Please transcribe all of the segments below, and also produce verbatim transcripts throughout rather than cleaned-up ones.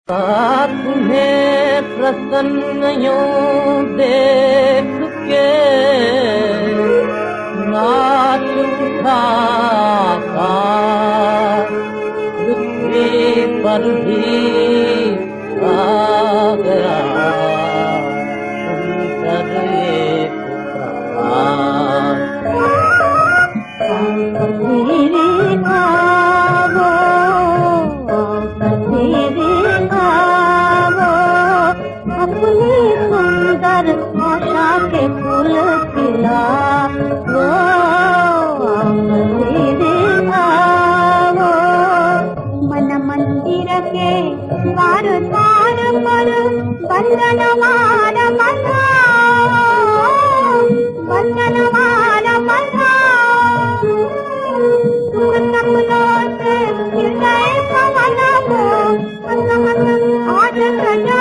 तुम्हें प्रसन्न यूं देख के नाच उठा पृथ्वी पर भी आ गया सुंदर एक सुंदर आशा के फूल खिला वो मन मंदिर के द्वार द्वार पर बंधन वार बंधा बंधन वार बंधा सुख सपनों से हृदय पवन को मन मन आज सजा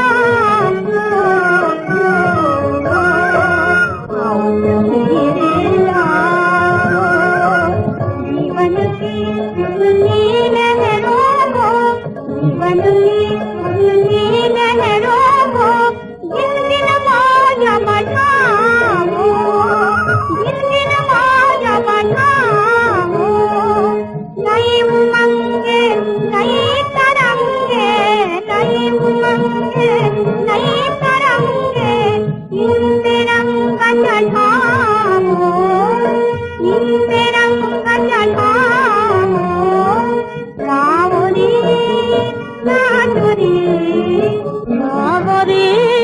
Nagari